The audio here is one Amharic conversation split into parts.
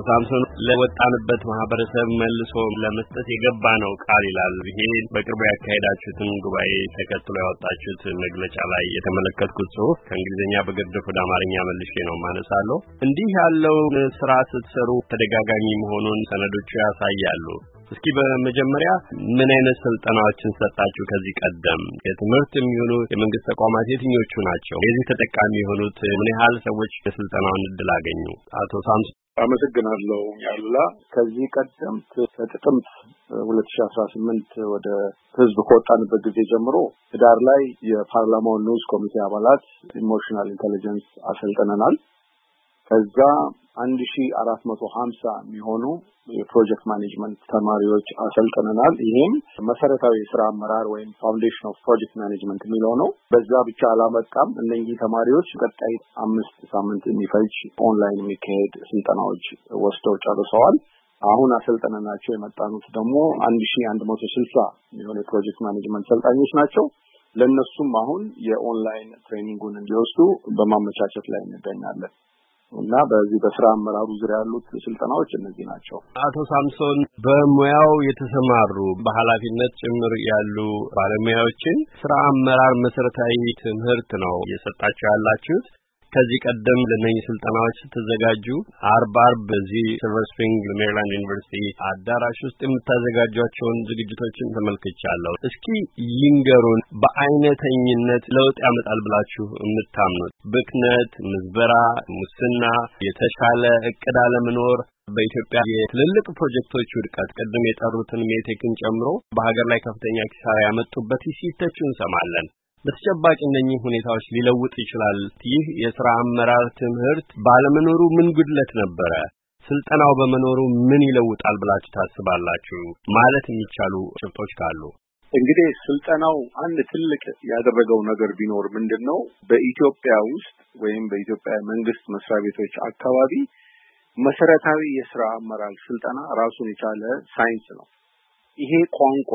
ሳምሶን ለወጣንበት ማህበረሰብ መልሶ ለመስጠት የገባ ነው ቃል ይላል። ይሄ በቅርቡ ያካሄዳችሁትን ጉባኤ ተከትሎ ያወጣችሁት መግለጫ ላይ የተመለከትኩት ጽሑፍ ከእንግሊዝኛ በግርድፍ ወደ አማርኛ መልሼ ነው ማነሳለሁ። እንዲህ ያለው ስራ ስትሰሩ ተደጋጋሚ መሆኑን ሰነዶቹ ያሳያሉ። እስኪ በመጀመሪያ ምን አይነት ስልጠናዎችን ሰጣችሁ? ከዚህ ቀደም የትምህርት የሚሆኑ የመንግስት ተቋማት የትኞቹ ናቸው? የዚህ ተጠቃሚ የሆኑት ምን ያህል ሰዎች የስልጠናውን እድል አገኙ? አቶ ሳምሶን አመሰግናለሁ ያሉላ። ከዚህ ቀደም ከጥቅምት 2018 ወደ ህዝብ ከወጣንበት ጊዜ ጀምሮ ህዳር ላይ የፓርላማው ንዑስ ኮሚቴ አባላት ኢሞሽናል ኢንተለጀንስ አሰልጥነናል። ከዛ 1450 የሚሆኑ የፕሮጀክት ማኔጅመንት ተማሪዎች አሰልጥነናል። ይሄም መሰረታዊ የሥራ አመራር ወይም ፋውንዴሽን ኦፍ ፕሮጀክት ማኔጅመንት የሚለው ነው። በዛ ብቻ አላበቃም። እነዚህ ተማሪዎች ቀጣይ 5 ሳምንት የሚፈጅ ኦንላይን የሚካሄድ ስልጠናዎች ወስደው ጨርሰዋል። አሁን አሰልጥነናቸው የመጣኑት ደግሞ 1160 የሚሆኑ የፕሮጀክት ማኔጅመንት ሰልጣኞች ናቸው። ለነሱም አሁን የኦንላይን ትሬኒንጉን እንዲወስዱ በማመቻቸት ላይ እንገኛለን። እና በዚህ በስራ አመራሩ ዙሪያ ያሉት ስልጠናዎች እነዚህ ናቸው። አቶ ሳምሶን በሙያው የተሰማሩ በኃላፊነት ጭምር ያሉ ባለሙያዎችን ስራ አመራር መሰረታዊ ትምህርት ነው እየሰጣችሁ ያላችሁት። ከዚህ ቀደም ለነኚህ ስልጠናዎች ስትዘጋጁ አርብ በዚህ ሲልቨር ስፕሪንግ ሜሪላንድ ዩኒቨርሲቲ አዳራሽ ውስጥ የምታዘጋጇቸውን ዝግጅቶችን ተመልክቻለሁ። እስኪ ይንገሩን፣ በአይነተኝነት ለውጥ ያመጣል ብላችሁ የምታምኑት ብክነት፣ ምዝበራ፣ ሙስና፣ የተሻለ እቅድ አለመኖር፣ በኢትዮጵያ የትልልቅ ፕሮጀክቶች ውድቀት ቀደም የጠሩትን ሜቴክን ጨምሮ በሀገር ላይ ከፍተኛ ኪሳራ ያመጡበት ሲተቹ እንሰማለን። በተጨባጭ እነኚህ ሁኔታዎች ሊለውጥ ይችላል። ይህ የሥራ አመራር ትምህርት ባለመኖሩ ምን ጉድለት ነበረ? ስልጠናው በመኖሩ ምን ይለውጣል ብላችሁ ታስባላችሁ? ማለት የሚቻሉ ጭብጦች ካሉ። እንግዲህ ስልጠናው አንድ ትልቅ ያደረገው ነገር ቢኖር ምንድነው? በኢትዮጵያ ውስጥ ወይም በኢትዮጵያ መንግስት መስሪያ ቤቶች አካባቢ መሰረታዊ የሥራ አመራር ስልጠና ራሱን የቻለ ሳይንስ ነው። ይሄ ቋንቋ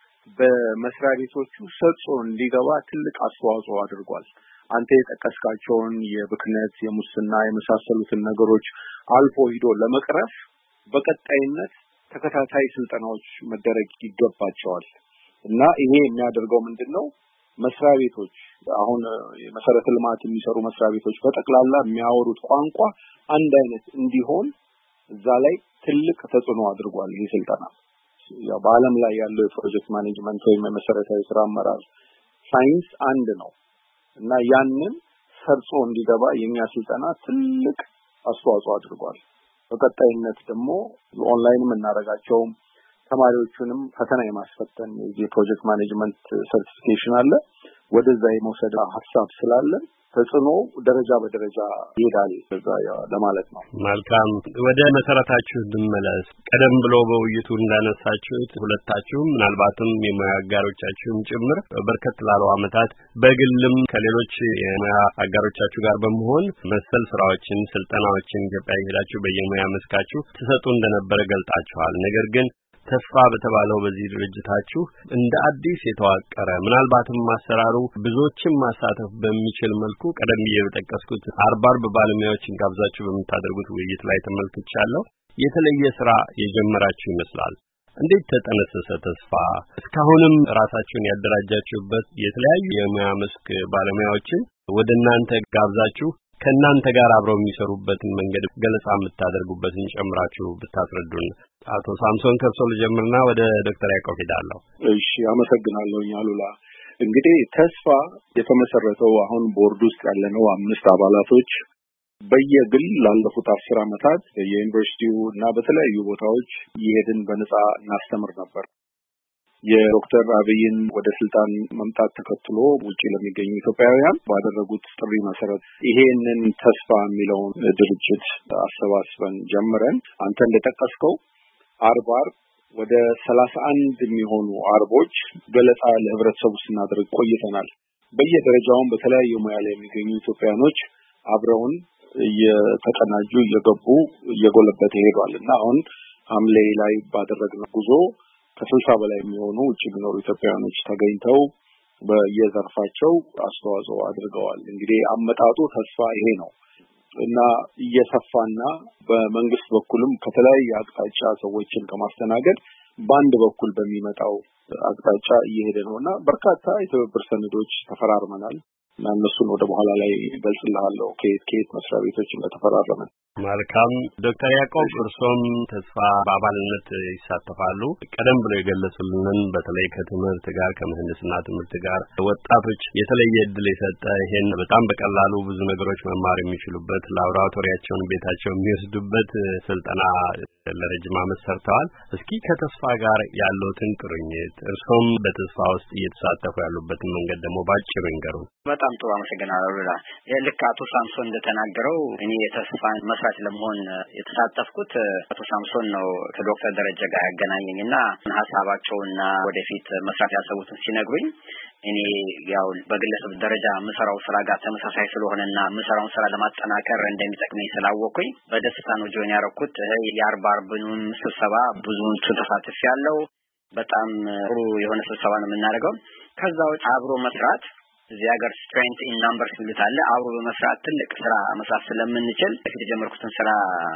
በመስሪያ ቤቶቹ ሰርጾ እንዲገባ ትልቅ አስተዋጽኦ አድርጓል። አንተ የጠቀስካቸውን የብክነት፣ የሙስና የመሳሰሉትን ነገሮች አልፎ ሂዶ ለመቅረፍ በቀጣይነት ተከታታይ ስልጠናዎች መደረግ ይገባቸዋል። እና ይሄ የሚያደርገው ምንድነው? መስሪያ ቤቶች አሁን የመሰረተ ልማት የሚሰሩ መስሪያ ቤቶች በጠቅላላ የሚያወሩት ቋንቋ አንድ አይነት እንዲሆን እዛ ላይ ትልቅ ተጽዕኖ አድርጓል ይሄ ስልጠና። ያው በዓለም ላይ ያለው የፕሮጀክት ማኔጅመንት ወይም የመሰረታዊ ስራ አመራር ሳይንስ አንድ ነው እና ያንን ሰርጾ እንዲገባ የኛ ስልጠና ትልቅ አስተዋጽኦ አድርጓል። በቀጣይነት ደግሞ ኦንላይንም እናደርጋቸው ተማሪዎቹንም ፈተና የማስፈተን የፕሮጀክት ማኔጅመንት ሰርቲፊኬሽን አለ። ወደዛ የመውሰድ ሐሳብ ስላለ ተጽዕኖ ደረጃ በደረጃ ይሄዳል ለማለት ነው። መልካም፣ ወደ መሰረታችሁ እንመለስ። ቀደም ብሎ በውይይቱ እንዳነሳችሁት ሁለታችሁም ምናልባትም የሙያ አጋሮቻችሁም ጭምር በርከት ላሉ ዓመታት በግልም ከሌሎች የሙያ አጋሮቻችሁ ጋር በመሆን መሰል ስራዎችን፣ ስልጠናዎችን ኢትዮጵያ ይሄዳችሁ በየሙያ መስካችሁ ትሰጡ እንደነበረ ገልጣችኋል። ነገር ግን ተስፋ በተባለው በዚህ ድርጅታችሁ እንደ አዲስ የተዋቀረ ምናልባትም ማሰራሩ ብዙዎችን ማሳተፍ በሚችል መልኩ ቀደም ብዬ በጠቀስኩት አርብ ባለሙያዎችን ጋብዛችሁ በምታደርጉት ውይይት ላይ ተመልክቻለሁ። የተለየ ስራ የጀመራችሁ ይመስላል። እንዴት ተጠነሰሰ ተስፋ? እስካሁንም ራሳችሁን ያደራጃችሁበት የተለያዩ የሙያ መስክ ባለሙያዎችን ወደ እናንተ ጋብዛችሁ ከእናንተ ጋር አብረው የሚሰሩበትን መንገድ ገለጻ የምታደርጉበትን ጨምራችሁ ብታስረዱን። አቶ ሳምሶን ከርሶ ልጀምርና ወደ ዶክተር ያዕቆብ ሄዳለሁ። እሺ፣ አመሰግናለሁ አሉላ። እንግዲህ ተስፋ የተመሰረተው አሁን ቦርድ ውስጥ ያለነው 5 አባላቶች በየግል ላለፉት 10 ዓመታት የዩኒቨርሲቲው እና በተለያዩ ቦታዎች እየሄድን በነጻ እናስተምር ነበር። የዶክተር አብይን ወደ ስልጣን መምጣት ተከትሎ ውጪ ለሚገኙ ኢትዮጵያውያን ባደረጉት ጥሪ መሰረት ይሄንን ተስፋ የሚለውን ድርጅት አሰባስበን ጀምረን አንተ እንደጠቀስከው አርብ ወደ 31 የሚሆኑ አርቦች ገለጻ ለህብረተሰቡ ስናደርግ ቆይተናል። በየደረጃውም በተለያዩ ሙያ ላይ የሚገኙ ኢትዮጵያኖች አብረውን እየተቀናጁ እየገቡ እየጎለበተ ሄዷል እና አሁን ሐምሌ ላይ ባደረግነው ጉዞ ከ60 በላይ የሚሆኑ ውጭ የሚኖሩ ኢትዮጵያኖች ተገኝተው በየዘርፋቸው አስተዋጽኦ አድርገዋል። እንግዲህ አመጣጡ ተስፋ ይሄ ነው። እና እየሰፋና በመንግስት በኩልም ከተለያየ አቅጣጫ ሰዎችን ከማስተናገድ በአንድ በኩል በሚመጣው አቅጣጫ እየሄደ ነውና በርካታ የትብብር ሰነዶች ተፈራርመናል እና እነሱን ወደ በኋላ ላይ ገልጽልሃለሁ ከየት መስሪያ ቤቶች እንደተፈራረመ። መልካም ዶክተር ያዕቆብ እርሶም ተስፋ በአባልነት ይሳተፋሉ። ቀደም ብለው የገለጹልን በተለይ ከትምህርት ጋር ከምህንድስና ትምህርት ጋር ወጣቶች የተለየ እድል የሰጠ ይሄን በጣም በቀላሉ ብዙ ነገሮች መማር የሚችሉበት ላቦራቶሪያቸውን ቤታቸው የሚወስዱበት ስልጠና ለረጅም ዓመት ሰርተዋል። እስኪ ከተስፋ ጋር ያለውትን ቁርኝት እርሶም በተስፋ ውስጥ እየተሳተፉ ያሉበትን መንገድ ደግሞ ባጭሩ ይንገሩን። በጣም ጥሩ አመሰግናለሁ። ልክ አቶ ሳምሶን እንደተናገረው እኔ የተስፋ መስራች ለመሆን የተሳተፍኩት አቶ ሳምሶን ነው ከዶክተር ደረጀ ጋር ያገናኘኝና ሐሳባቸውና ወደፊት መስራት ያሰቡትን ሲነግሩኝ እኔ ያው በግለሰብ ደረጃ መስራው ስራ ጋር ተመሳሳይ ስለሆነና መስራውን ስራ ለማጠናከር እንደሚጠቅመኝ ስላወቅኩኝ በደስታ ነው ጆይን ያደረኩት። የአርባርብኑን ስብሰባ ብዙውን ተሳትፌያለሁ። በጣም ጥሩ የሆነ ስብሰባ ነው የምናደርገው። ከዛው አብሮ መስራት እዚህ ሀገር ስትሬንግዝ ኢን ናምበርስ ይሉታል። አብሮ በመስራት ትልቅ ስራ መስራት ስለምንችል በፊት የጀመርኩትን ስራ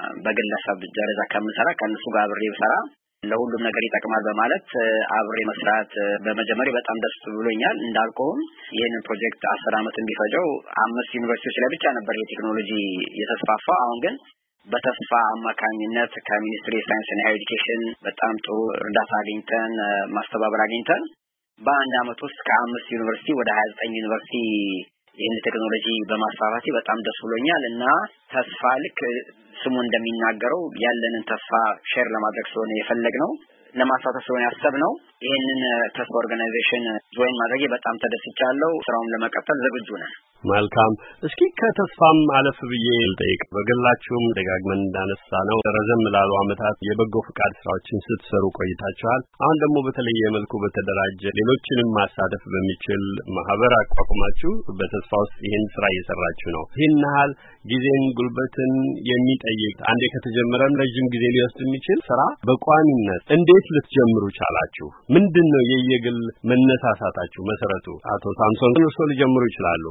በግለሰብ ደረጃ ከምሰራ ከነሱ ጋር አብሬ ብሰራ ለሁሉም ነገር ይጠቅማል በማለት አብሬ መስራት በመጀመሪያ በጣም ደስ ብሎኛል። እንዳልኩት ይሄንን ፕሮጀክት 10 አመት እንዲፈጀው 5 ዩኒቨርሲቲዎች ላይ ብቻ ነበር የቴክኖሎጂ የተስፋፋው። አሁን ግን በተስፋ አማካኝነት ከሚኒስትሪ ኦፍ ሳይንስ እና ኤዱኬሽን በጣም ጥሩ እርዳታ አግኝተን ማስተባበር አግኝተን በአንድ አመት ውስጥ ከ5 ዩኒቨርሲቲ ወደ 29 ዩኒቨርሲቲ ይህን ቴክኖሎጂ በማስፋፋት በጣም ደስ ብሎኛል እና ተስፋ ልክ ስሙ እንደሚናገረው ያለንን ተስፋ ሼር ለማድረግ ስለሆነ የፈለግነው ለማሳተፍ ስለሆነ ያሰብነው ይህንን ተስፋ ኦርጋናይዜሽን ጆይን ማድረግ በጣም ተደስቻለሁ። ስራውን ለመቀጠል ዝግጁ ነን። መልካም። እስኪ ከተስፋም አለፍ ብዬ ልጠይቅ። በግላችሁም ደጋግመን እንዳነሳ ነው ረዘም ላሉ አመታት የበጎ ፍቃድ ስራዎችን ስትሰሩ ቆይታችኋል። አሁን ደግሞ በተለየ መልኩ በተደራጀ ሌሎችንም ማሳተፍ በሚችል ማህበር አቋቁማችሁ በተስፋ ውስጥ ይህን ስራ እየሰራችሁ ነው። ይህን ያህል ጊዜን ጉልበትን የሚጠይቅ አንዴ ከተጀመረም ረጅም ጊዜ ሊወስድ የሚችል ስራ በቋሚነት እንዴት ልትጀምሩ ቻላችሁ? ምንድነው የየግል መነሳሳታችሁ መሰረቱ? አቶ ሳምሶን እርሶ ሊጀምሩ ይችላሉ።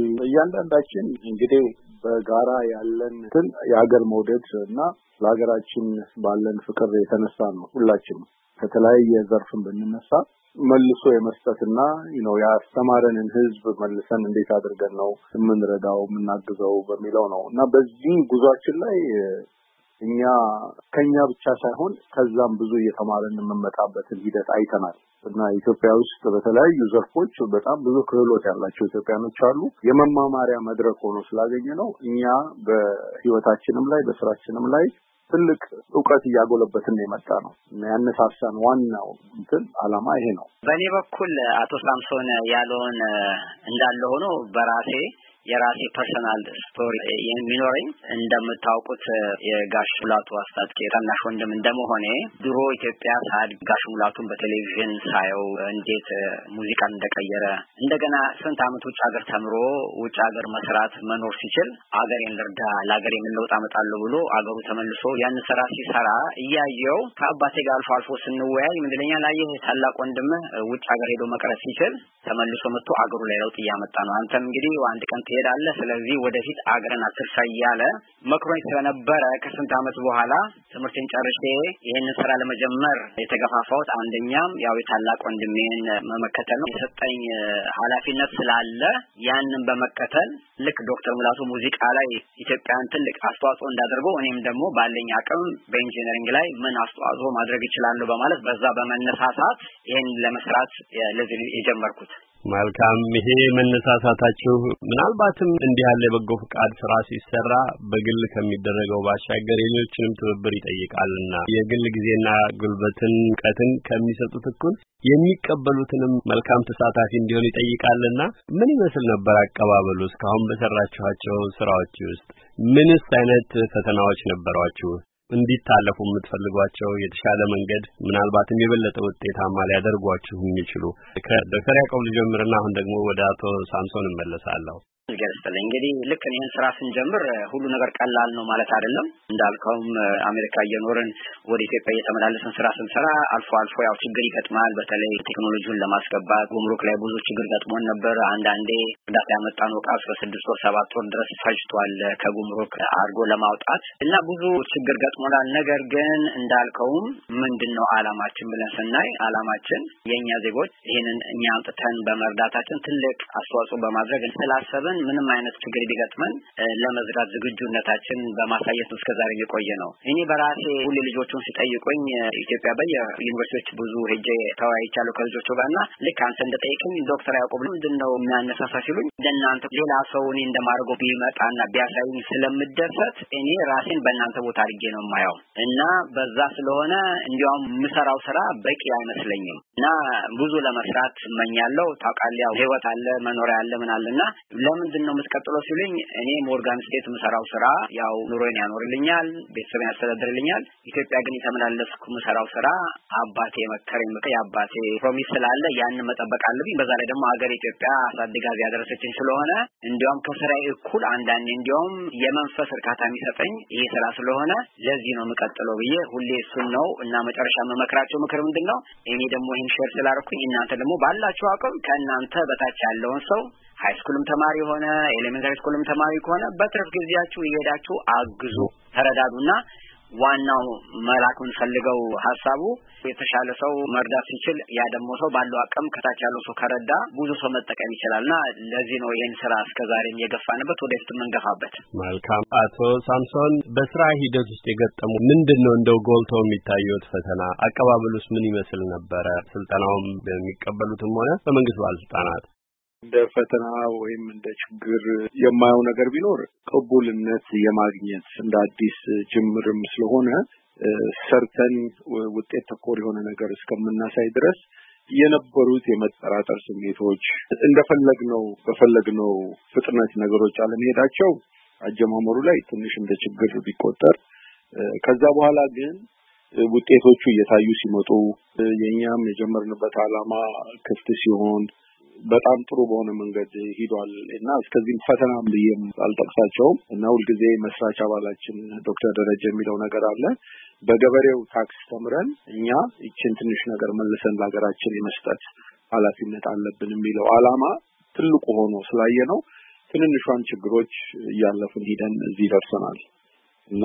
እያንዳንዳችን እንግዲህ በጋራ ያለን የሀገር መውደድ እና ለሀገራችን ባለን ፍቅር የተነሳ ነው። ሁላችንም ከተለያየ ዘርፍን ብንነሳ መልሶ የመስጠትና ያስተማረንን ህዝብ መልሰን እንዴት አድርገን ነው የምንረዳው የምናግዘው በሚለው ነው እና በዚህ ጉዟችን ላይ እኛ ከኛ ብቻ ሳይሆን ከዛም ብዙ እየተማረን የምንመጣበትን ሂደት አይተናል እና ኢትዮጵያ ውስጥ በተለያዩ ዘርፎች በጣም ብዙ ክህሎት ያላቸው ኢትዮጵያኖች አሉ። የመማማሪያ መድረክ ሆኖ ስላገኘ ነው እኛ በህይወታችንም ላይ በስራችንም ላይ ትልቅ ዕውቀት እያጎለበትን የመጣ ነው እና ያነሳሳን ዋናው ዓላማ ይሄ ነው። በእኔ በኩል አቶ ሳምሶን ያለውን እንዳለ ሆኖ በራሴ የራሴ ፐርሰናል ስቶሪ የሚኖረኝ እንደምታውቁት የጋሽ ሙላቱ አስታጥቄ ታናሽ ወንድም እንደመሆኔ ድሮ ኢትዮጵያ ሳድግ ጋሽ ሙላቱን በቴሌቪዥን ሳየው እንዴት ሙዚቃን እንደቀየረ እንደገና ስንት አመት ውጭ ሀገር ተምሮ ውጭ ሀገር መስራት መኖር ሲችል አገሬን ልርዳ ለሀገሬ ምን ለውጥ አመጣለሁ ብሎ አገሩ ተመልሶ ያን ስራ ሲሰራ እያየው ከአባቴ ጋር አልፎ አልፎ ስንወያይ ምንድነኛ ላየህ ታላቅ ወንድም ውጭ ሀገር ሄዶ መቅረት ሲችል ተመልሶ መጥቶ አገሩ ላይ ለውጥ እያመጣ ነው። አንተም እንግዲህ አንድ ቀን ትሄዳለህ፣ ስለዚህ ወደፊት አገርን አትርሳ እያለ መክሮኝ ስለነበረ ከስንት አመት በኋላ ትምህርቴን ጨርሼ ይሄንን ስራ ለመጀመር የተገፋፋሁት አንደኛም ያው የታላቅ ወንድሜን መመከተል ነው። የሰጠኝ ኃላፊነት ስላለ ያንን በመከተል ልክ ዶክተር ሙላቱ ሙዚቃ ላይ ኢትዮጵያን ትልቅ አስተዋጽኦ እንዳደርገው እኔም ደግሞ ባለኝ አቅም በኢንጂነሪንግ ላይ ምን አስተዋጽኦ ማድረግ ይችላል በማለት በዛ በመነሳሳት ይሄን ለመስራት ለዚህ የጀመርኩት። መልካም። ይሄ መነሳሳታችሁ ምናልባትም እንዲህ ያለ በጎ ፍቃድ ስራ ሲሰራ በግል ከሚደረገው ባሻገር የሌሎችንም ትብብር ይጠይቃልና የግል ጊዜና ጉልበትን ዕውቀትን ከሚሰጡት እኩል የሚቀበሉትንም መልካም ተሳታፊ እንዲሆን ይጠይቃልና ምን ይመስል ነበር አቀባበሉ? እስካሁን በሰራችኋቸው ስራዎች ውስጥ ምንስ አይነት ፈተናዎች ነበሯችሁ? እንዲታለፉ የምትፈልጓቸው የተሻለ መንገድ ምናልባትም የበለጠ ውጤታማ ሊያደርጓችሁ የሚችሉ ከዶክተር ያዕቆብ ልጀምርና አሁን ደግሞ ወደ አቶ ሳምሶን እመለሳለሁ። ይገርስተልኝ እንግዲህ ልክ እኔን ስራ ስንጀምር ሁሉ ነገር ቀላል ነው ማለት አይደለም እንዳልከውም አሜሪካ እየኖርን ወደ ኢትዮጵያ እየተመላለስን ስራ ስንሰራ አልፎ ያው ችግር ይገጥማል በተለይ ቴክኖሎጂውን ለማስገባት ጉምሩክ ላይ ብዙ ችግር ገጥሞን ነበር አንዳንዴ እርዳታ ያመጣነው ዕቃ እስከ 6 ወር 7 ወር ድረስ ፈጅቷል ከጉምሩክ አርጎ ለማውጣት እና ብዙ ችግር ገጥሞናል ነገር ግን እንዳልከውም ምንድነው አላማችን ብለን ስናይ አላማችን የኛ ዜጎች ይሄንን እኛ አምጥተን በመርዳታችን ትልቅ አስተዋጽኦ በማድረግ እንስላሰብን ምንም አይነት ችግር ቢገጥመን ለመዝራት ዝግጁነታችን በማሳየት እስከዛሬ የቆየ ነው እኔ በራሴ ሁሉ ልጆቹን ሲጠይቁኝ ኢትዮጵያ በየዩኒቨርሲቲዎች ብዙ ሄጄ ተወያይቻለሁ ከልጆቹ ጋርና ልክ አንተ እንደጠየቀኝ ዶክተር ያዕቆብ ምንድነው የሚያነሳሳ ሲሉኝ እንደናንተ ሌላ ሰው እኔ እንደማርገው ቢመጣና ቢያሳዩኝ ስለምደሰት እኔ ራሴን በእናንተ ቦታ አድርጌ ነው የማየው እና በዛ ስለሆነ እንዲያውም ምሰራው ስራ በቂ አይመስለኝም እና ብዙ ለመስራት እመኛለሁ ታውቃለህ ህይወት አለ መኖሪያ አለ ምን አለና ለምንድነው የምትቀጥለው ሲሉኝ እኔ ሞርጋን ስቴት ምሰራው ስራ ያው ኑሮዬን ያኖርልኛል ቤተሰብ ያስተዳድርልኛል ኢትዮጵያ ግን የተመላለስኩ ምሰራው ስራ አባቴ መከረኝ አባቴ ፕሮሚስ ስላለ ያን መጠበቅ አለብኝ በዛ ላይ ደግሞ ሀገር ኢትዮጵያ አሳድጋ ያደረሰችኝ ስለሆነ እንዲያውም ከስራዬ እኩል አንዳንዴ እንዲያውም የመንፈስ እርካታ የሚሰጠኝ ይሄ ስራ ስለሆነ ለዚህ ነው የምቀጥለው ብዬ ሁሌ እሱን ነው እና መጨረሻ መመክራቸው ምክር ምንድነው እኔ ደግሞ ይሄን ሼር ስላደረኩኝ እናንተ ደግሞ ባላችሁ አቅም ከእናንተ በታች ያለውን ሰው ሃይስኩልም ተማሪ ሆነ ኤሌመንታሪ ስኩልም ተማሪ ሆነ በትርፍ ጊዜያችሁ ይሄዳችሁ አግዙ ተረዳዱና ዋናው መላኩን ፈልገው ሐሳቡ የተሻለ ሰው መርዳት ሲችል ያ ደግሞ ሰው ባለው አቅም ከታች ያለው ሰው ከረዳ ብዙ ሰው መጠቀም ይችላልና ለዚህ ነው ይሄን ስራ እስከዛሬም የገፋንበት ወደፊት መንገፋበት መልካም አቶ ሳምሶን በስራ ሂደት ውስጥ የገጠሙ ምንድነው እንደው ጎልተው የሚታዩት ፈተና አቀባበሉስ ምን ይመስል ነበር ስልጣናውም በሚቀበሉትም ሆነ በመንግስት ባለስልጣናት እንደ ፈተና ወይም እንደ ችግር የማየው ነገር ቢኖር ቅቡልነት የማግኘት እንደ አዲስ ጅምርም ስለሆነ ሰርተን ውጤት ተኮር የሆነ ነገር እስከምናሳይ ድረስ የነበሩት የመጠራጠር ስሜቶች እንደፈለግነው በፈለግነው ፍጥነት ነገሮች አለመሄዳቸው አጀማመሩ ላይ ትንሽ እንደ ችግር ቢቆጠር ከዛ በኋላ ግን ውጤቶቹ እየታዩ ሲመጡ የኛም የጀመርንበት ዓላማ ክፍት ሲሆን በጣም ጥሩ በሆነ መንገድ ሄዷል እና እስከዚህም ፈተናም ብዬም አልጠቅሳቸውም እና ሁልጊዜ መስራች አባላችን ዶክተር ደረጀ የሚለው ነገር አለ በገበሬው ታክስ ተምረን እኛ እቺን ትንሽ ነገር መልሰን ለሀገራችን የመስጠት ኃላፊነት አለብን የሚለው ዓላማ ትልቁ ሆኖ ስላየነው ትንንሿን ችግሮች እያለፍን ሄደን እዚህ ደርሰናል እና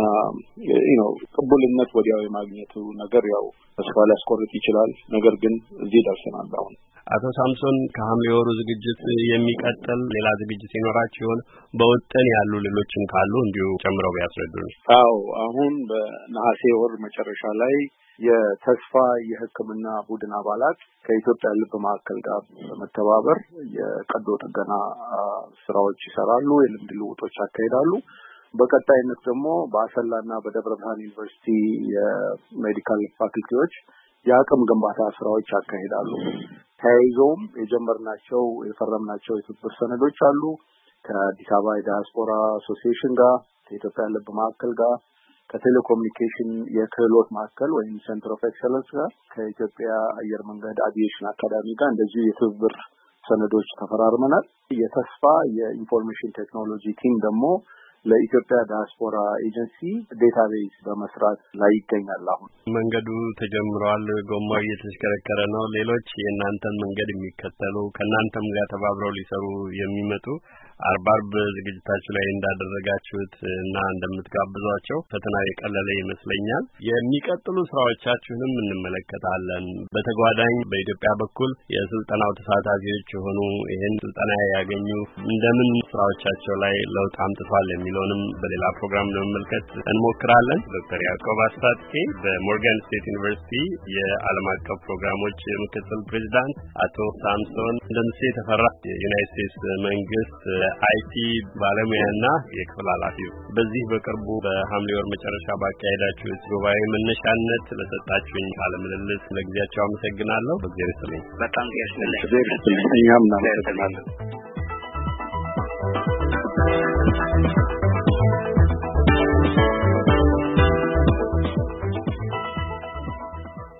ቅቡልነት ወዲያው የማግኘቱ ነገር ያው ተስፋ ሊያስቆርጥ ይችላል ነገር ግን እዚህ ደርሰናል አሁን አቶ ሳምሶን ከሐምሌ ወሩ ዝግጅት የሚቀጥል ሌላ ዝግጅት ይኖራችሁ ይሆን በወጠን ያሉ ሌሎችም ካሉ እንዲሁ ጨምረው ቢያስረዱን አዎ አሁን በነሐሴ ወር መጨረሻ ላይ የተስፋ የሕክምና ቡድን አባላት ከኢትዮጵያ ልብ ማዕከል ጋር በመተባበር የቀዶ ጥገና ስራዎች ይሰራሉ የልምድ ልውጦች ያካሂዳሉ በቀጣይነት ደግሞ በአሰላና በደብረ ብርሃን ዩኒቨርሲቲ የሜዲካል ፋክልቲዎች የአቅም ግንባታ ስራዎች ያካሂዳሉ ተያይዞም የጀመርናቸው የፈረምናቸው የትብብር ሰነዶች አሉ ከአዲስ አበባ ዲያስፖራ አሶሲዬሽን ጋር ከኢትዮጵያ ልብ ማዕከል ጋር ከቴሌኮሙኒኬሽን የክህሎት ማዕከል ወይም ሴንተር ኦፍ ኤክሰለንስ ጋር ከኢትዮጵያ አየር መንገድ አቪዬሽን አካዳሚ ጋር እንደዚሁ የትብብር ሰነዶች ተፈራርመናል የተስፋ የኢንፎርሜሽን ቴክኖሎጂ ቲም ደግሞ ለኢትዮጵያ ዲያስፖራ ኤጀንሲ ዴታቤዝ በመስራት ላይ ይገኛል አሁን መንገዱ ተጀምሯል ጎማው እየተሽከረከረ ነው ሌሎች የእናንተን መንገድ የሚከተሉ ከእናንተም ጋር ተባብረው ሊሰሩ የሚመጡ አርባርብ ዝግጅታችሁ ላይ እንዳደረጋችሁት እና እንደምትጋብዟቸው ፈተና የቀለለ ይመስለኛል የሚቀጥሉ ስራዎቻችሁንም እንመለከታለን በተጓዳኝ በኢትዮጵያ በኩል የስልጣናው ተሳታፊዎች የሆኑ ይሄን ስልጣና ያገኙ እንደምን ስራዎቻቸው ላይ ለውጥ አምጥቷል የሚለውንም በሌላ ፕሮግራም ለመመልከት እንሞክራለን ዶክተር ያዕቆብ አስታጥቄ በሞርጋን ስቴት ዩኒቨርሲቲ የዓለም አቀፍ ፕሮግራሞች ምክትል ፕሬዝዳንት አቶ ሳምሶን እንደምሴ ተፈራ የዩናይትድ ስቴትስ መንግስት አይቲ ባለሙያና የክፍል ኃላፊ በዚህ በቅርቡ በሐምሌ ወር መጨረሻ ባካሄዳችሁት ጉባኤ መነሻነት ለሰጣችሁኝ ቃለ ምልልስ ለጊዜያችሁ አመሰግናለሁ በእግዚአብሔር ይስጥልኝ በጣም ይስጥልኝ እኛም እናመሰግናለን